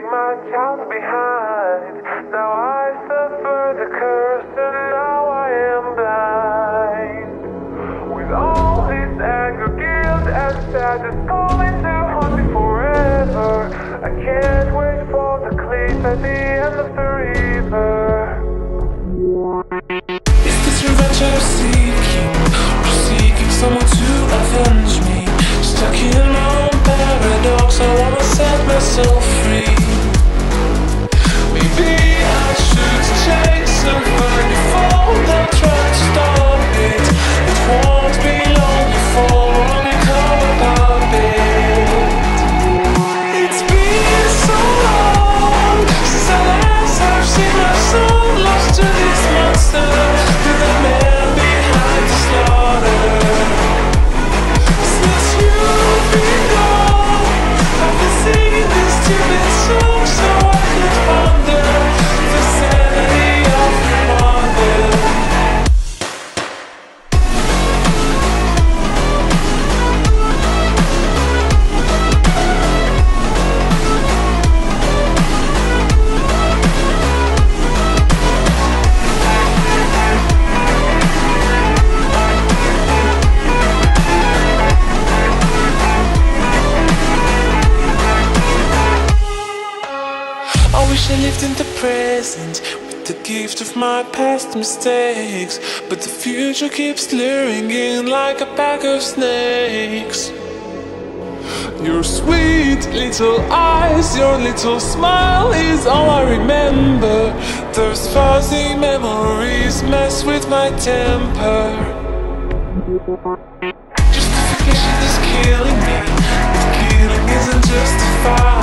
my child behind. Now I suffer the curse and now I am blind. With all this anger, guilt and sadness coming to haunt me forever, I can't wait for the cliff at the end of the river. Is this revenge I'm seeking, or seeking someone to avenge me? Stuck in my own paradox, I wanna set myself free. Maybe I should chase and find you fall, then try to stop it. It won't be long before I become a puppet. It's been so long since I last have seen my soul lost to this monster, to the man behind the slaughter. Since you've been gone, I've been singing this stupid song so I could ponder the sanity of your mother. I wish I lived in the present with the gift of my past mistakes, but the future keeps luring in like a pack of snakes. Your sweet little eyes, your little smile is all I remember. Those fuzzy memories mess with my temper. Justification is killing me, but killing isn't justified.